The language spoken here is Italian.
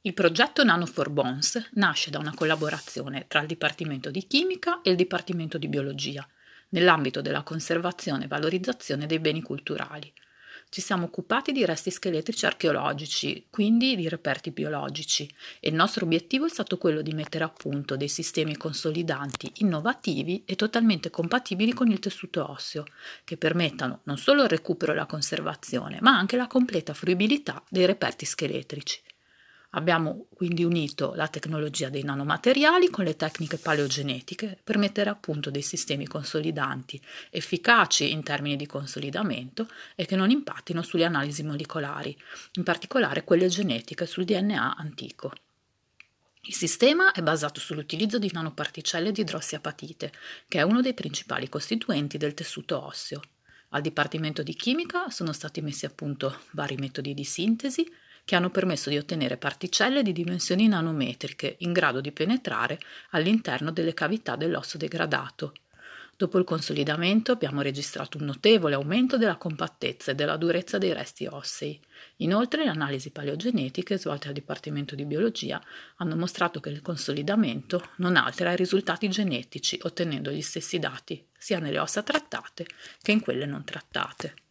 Il progetto Nano4Bones nasce da una collaborazione tra il Dipartimento di Chimica e il Dipartimento di Biologia, nell'ambito della conservazione e valorizzazione dei beni culturali. Ci siamo occupati di resti scheletrici archeologici, quindi di reperti biologici, e il nostro obiettivo è stato quello di mettere a punto dei sistemi consolidanti innovativi e totalmente compatibili con il tessuto osseo, che permettano non solo il recupero e la conservazione, ma anche la completa fruibilità dei reperti scheletrici. Abbiamo quindi unito la tecnologia dei nanomateriali con le tecniche paleogenetiche per mettere a punto dei sistemi consolidanti efficaci in termini di consolidamento e che non impattino sulle analisi molecolari, in particolare quelle genetiche sul DNA antico. Il sistema è basato sull'utilizzo di nanoparticelle di idrossiapatite, che è uno dei principali costituenti del tessuto osseo. Al Dipartimento di Chimica sono stati messi a punto vari metodi di sintesi che hanno permesso di ottenere particelle di dimensioni nanometriche in grado di penetrare all'interno delle cavità dell'osso degradato. Dopo il consolidamento abbiamo registrato un notevole aumento della compattezza e della durezza dei resti ossei. Inoltre le analisi paleogenetiche svolte al Dipartimento di Biologia hanno mostrato che il consolidamento non altera i risultati genetici, ottenendo gli stessi dati sia nelle ossa trattate che in quelle non trattate.